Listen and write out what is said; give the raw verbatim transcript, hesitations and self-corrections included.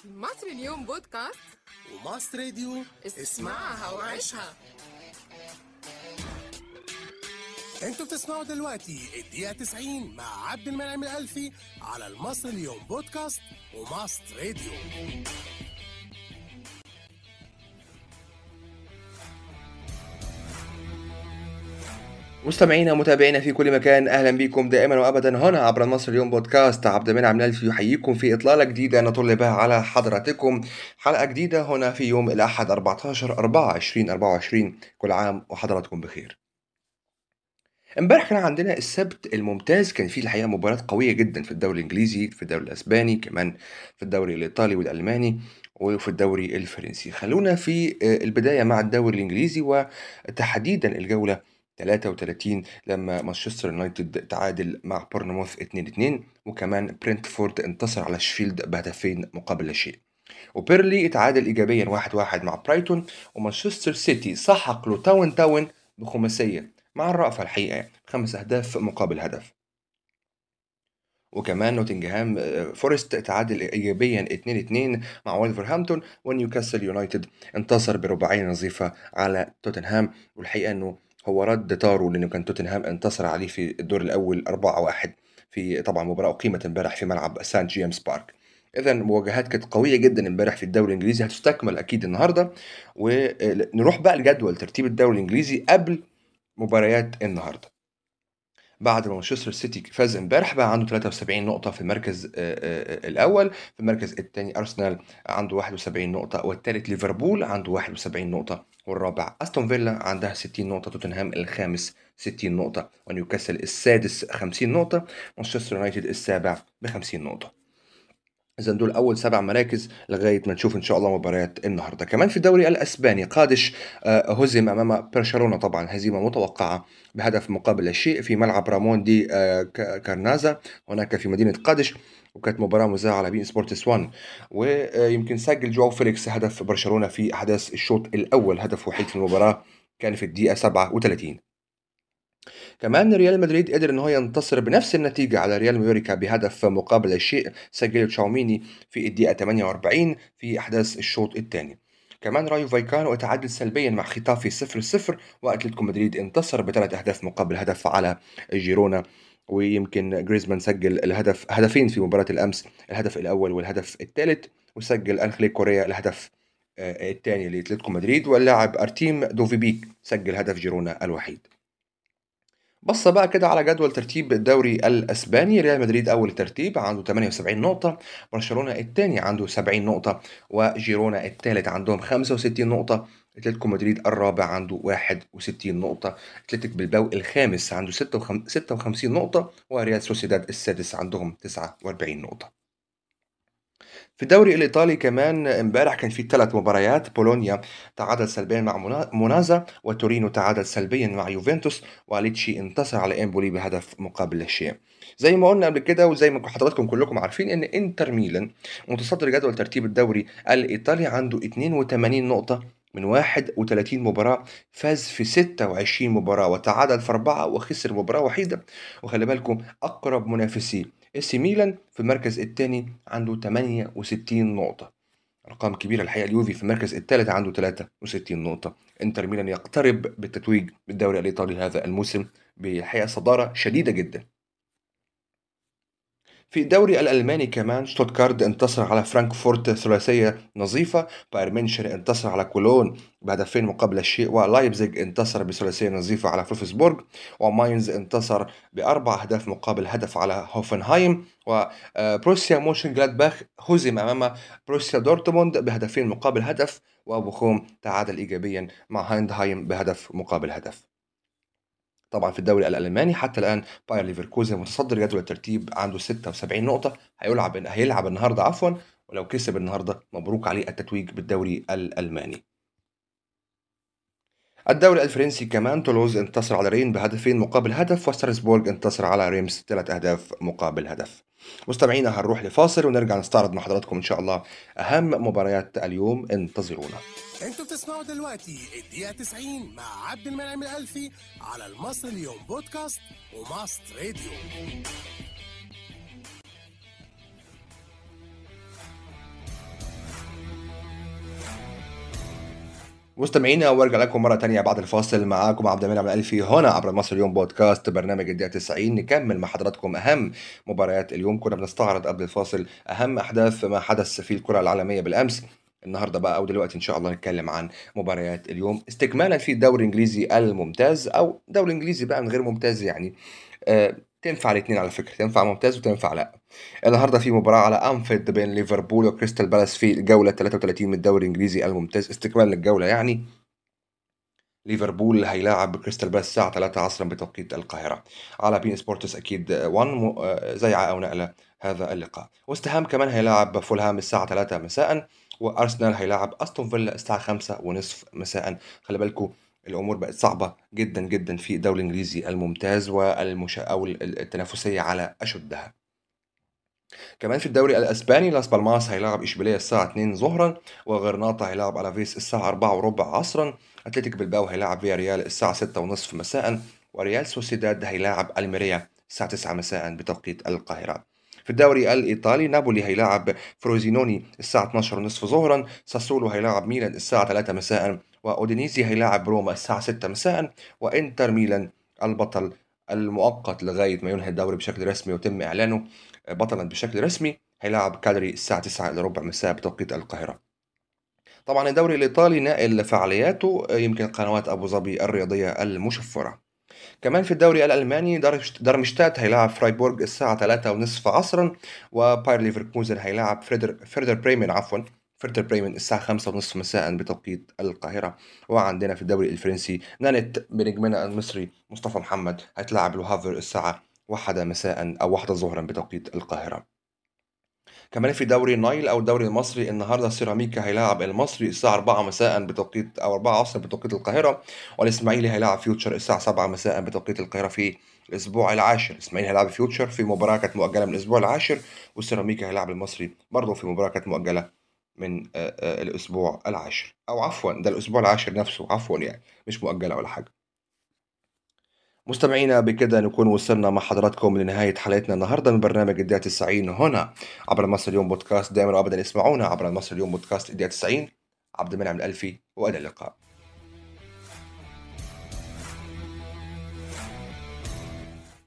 مصر اليوم بودكاست ومصر راديو اسمعها وعيشها. انتوا بتسمعوا دلوقتي الدقيقة تسعين مع عبد المنعم الألفي على المصر اليوم بودكاست ومصر راديو. مستمعينا ومتابعينا في كل مكان، اهلا بكم دائما وابدا هنا عبر مصر اليوم بودكاست. عبد المنعم الألفي يحييكم في اطلاله جديده نطل بها على حضراتكم، حلقه جديده هنا في يوم الاحد أربعة عشر أربعة عشرين أربعة وعشرين. كل عام وحضراتكم بخير. امبارح كان عندنا السبت الممتاز، كان فيه الحقيقه مباريات قويه جدا في الدوري الانجليزي، في الدوري الاسباني، كمان في الدوري الايطالي والالماني وفي الدوري الفرنسي. خلونا في البدايه مع الدوري الانجليزي وتحديدا الجوله ثلاثة وثلاثين لما مانشستر يونايتد تعادل مع بورنموث اثنين اثنين، وكمان برنتفورد انتصر على شفيلد بهدفين مقابل لا شيء، وبيرلي اتعادل ايجابيا واحد واحد مع برايتون، ومانشستر سيتي سحق له تاون تاون بخماسيه مع الرأفة الحقيقة يعني خمس أهداف مقابل هدف. وكمان نوتنغهام فورست تعادل إيجابيا اثنين اثنين مع وولفرهامبتون، ونيوكاسل يونايتد انتصر برباعية نظيفة على توتنهام، والحقيقة أنه هو رد طاره لأنه كان توتنهام انتصر عليه في الدور الأول أربعة واحد في طبعا مباراة أقيمت امبارح في ملعب سانت جيمس بارك. إذا مواجهات كانت قوية جدا امبارح في الدوري الإنجليزي، هتستكمل أكيد النهاردة. ونروح بقى لجدول ترتيب الدوري الإنجليزي قبل مباريات النهارده. بعد ما مانشستر سيتي فاز امبارح بقى عنده ثلاثة وسبعين نقطة في المركز الأول، في المركز الثاني أرسنال عنده واحد وسبعين نقطة، والثالث ليفربول عنده واحد وسبعين نقطة، والرابع أستون فيلا عندها ستين نقطة، توتنهام الخامس ستين نقطة، ونيوكاسل السادس خمسين نقطة، مانشستر يونايتد السابع ب خمسين نقطة. إذا دول أول سبع مراكز لغاية ما نشوف إن شاء الله مباريات النهاردة. كمان في الدوري الأسباني قادش هزم أمام برشلونة، طبعا هزيمة متوقعة بهدف مقابل لا شيء في ملعب رامون دي كارنازا هناك في مدينة قادش، وكانت مباراة مذاعة على بين سبورتس واحد، ويمكن سجل جواو فيليكس هدف برشلونة في أحداث الشوط الأول، هدف وحيد في المباراة كان في الدقيقة سبعة وثلاثين. كمان ريال مدريد قدر ان هو ينتصر بنفس النتيجة على ريال مايوركا بهدف مقابل الشيء، سجل تشاوميني في الدقيقة ثمانية وأربعين في أحداث الشوط الثاني. كمان رايو فايكانو اتعادل سلبيا مع ختافي صفر صفر، وأتلتيكو مدريد انتصر بثلاث أهداف مقابل هدف على جيرونا، ويمكن جريزمان سجل الهدف هدفين في مباراة الأمس، الهدف الأول والهدف الثالث، وسجل أنخلي كوريا الهدف الثاني لأتلتيكو مدريد، واللاعب أرتيم دوفيبيك سجل هدف جيرونا الوحيد. بص بقى كده على جدول ترتيب الدوري الأسباني، ريال مدريد أول ترتيب عنده ثمانية وسبعين نقطة، برشلونة الثاني عنده سبعين نقطة، وجيرونا الثالث عندهم خمسة وستين نقطة، اتلتيكو مدريد الرابع عنده واحد وستين نقطة، اتلتيك بلباو الخامس عنده ستة وخمسين نقطة، وريال سوسيداد السادس عندهم تسعة وأربعين نقطة. في الدوري الإيطالي كمان امبارح كان في ثلاث مباريات، بولونيا تعادل سلبيا مع مونازا، وتورينو تعادل سلبيا مع يوفنتوس، واليتشي انتصر على امبولي بهدف مقابل لا شيء. زي ما قلنا قبل كده وزي ما حضراتكم كلكم عارفين ان انتر ميلان متصدر جدول ترتيب الدوري الإيطالي عنده اثنين وثمانين نقطة من واحد وثلاثين مباراة، فاز في ستة وعشرين مباراة وتعادل في أربعة وخسر مباراة وحيدة. وخلي بالكم أقرب منافسيه إيسي ميلان في المركز الثاني عنده ثمانية وستين نقطة، أرقام كبيرة الحقيقة. اليوفي في المركز الثالث عنده ثلاثة وستين نقطة. انتر ميلان يقترب بالتتويج بالدوري الإيطالي هذا الموسم بحقيقة صدارة شديدة جدا. في الدوري الألماني كمان شتوتغارت انتصر على فرانكفورت ثلاثية نظيفة، بايرن ميونخ انتصر على كولون بهدفين مقابل الشيء، ولايبزيج انتصر بثلاثية نظيفة على فولفسبورغ، وماينز انتصر بأربع أهداف مقابل هدف على هوفنهايم، وبروسيا موشن جلادباخ هزم أمام بروسيا دورتموند بهدفين مقابل هدف، وبوخوم تعادل إيجابيا مع هايندهايم بهدف مقابل هدف. طبعا في الدوري الألماني حتى الآن باير ليفركوزن متصدر جدول الترتيب عنده ستة وسبعين نقطة، هيلعب هيلعب النهارده عفوا، ولو كسب النهارده مبروك عليه التتويج بالدوري الألماني. الدوري الفرنسي كمان تولوز انتصر على رين بهدفين مقابل هدف، وستراسبورغ انتصر على ريمس ثلاث أهداف مقابل هدف. مستمعينا هنروح لفاصل ونرجع نستعرض مع حضراتكم إن شاء الله أهم مباريات اليوم، انتظرونا. انتوا بتسمعوا دلوقتي الدقيقة تسعين مع عبد المنعم الألفي على المصر اليوم بودكاست ومصر راديو. مستمعينا وارجع لكم مرة تانية بعد الفاصل. معاكم عبد المنعم الألفي هنا عبر مصر اليوم بودكاست برنامج الدقيقة تسعين. نكمل مع حضراتكم أهم مباريات اليوم. كنا بنستعرض قبل الفاصل أهم أحداث ما حدث في الكرة العالمية بالأمس. النهارده بقى أو دلوقتي إن شاء الله نتكلم عن مباريات اليوم استكمالا في الدوري الإنجليزي الممتاز أو دوري إنجليزي بقى من غير ممتاز يعني. آه تنفع الاثنين على فكرة، تنفع ممتاز وتنفع لا. النهارده في مباراة على أنفيلد بين ليفربول وكريستال بالاس في الجولة ثلاثة وثلاثين من الدوري الإنجليزي الممتاز، استكمال للجولة يعني. ليفربول هيلاعب كريستال بالاس الساعة ثلاثة عصرا بتوقيت القاهرة على بين سبورتس أكيد واحد زيعة أو نقلة هذا اللقاء. واستهام كمان هيلاعب فولهام الساعة ثلاثة مساء، وأرسنال هيلاعب أستون فيلا الساعة خمسة ونصف مساء. خلي بالكم الأمور بقت صعبة جدا جدا في الدوري الإنجليزي الممتاز والمشا أو التنافسية على أشدها. كمان في الدوري الاسباني لاس بالماس هيلاعب اشبيليه الساعه اتنين ظهرا، وغرناطه هيلاعب الافيس الساعه أربعة وربع عصرا، اتلتيك بلباو هيلاعب فيا ريال الساعه ستة ونصف مساء، وريال سوسيداد هيلاعب الميريا الساعه تسعة مساء بتوقيت القاهره. في الدوري الايطالي نابولي هيلاعب فروزينوني الساعه اتناشر ونصف ظهرا، ساسولو هيلاعب ميلان الساعه ثلاثة مساء، واودينيزي هيلاعب روما الساعه ستة مساء، وانتر ميلان البطل المؤقت لغايه ما ينهي الدوري بشكل رسمي ويتم اعلانه بطلا بشكل رسمي هيلاعب كالري الساعة تسعة إلا ربع مساء بتوقيت القاهرة. طبعا الدوري الإيطالي ناقل فعالياته يمكن قنوات أبو ظبي الرياضية المشفرة. كمان في الدوري الألماني دارمشتات هيلاعب فرايبورغ الساعة ثلاثة ونصف عصرا، وباير ليفركوزن هيلاعب فريدر فيردر بريمن عفوا فيردر بريمن الساعة خمسة ونصف مساء بتوقيت القاهرة. وعندنا في الدوري الفرنسي نانت بنجمنا المصري مصطفى محمد هيتلاعب لو هافر الساعة واحدة مساء أو واحدة ظهرا بتوقيت القاهرة. كمان في دوري النايل او الدوري المصري النهارده سيراميكا هيلاعب المصري الساعه أربعة مساء بتوقيت او أربعة عصرا بتوقيت القاهره، والاسماعيلي هيلاعب فيوتشر الساعه سبعة مساء بتوقيت القاهره في الاسبوع العاشر. الاسماعيلي هيلاعب فيوتشر في مباراه كانت مؤجله من الاسبوع العاشر، والسيراميكا هيلاعب المصري برضه في مباراه كانت مؤجله من آه، آه، الاسبوع العاشر، او عفوا ده الاسبوع العاشر نفسه عفوا يعني مش مؤجله ولا حاجه. مستمعينا بكده نكون وصلنا مع حضراتكم لنهاية حلقتنا النهاردة من برنامج الدقيقة تسعين هنا عبر مصر اليوم بودكاست. دائما وابدا اسمعونا عبر مصر اليوم بودكاست الدقيقة تسعين. عبد المنعم الألفي، وإلى اللقاء.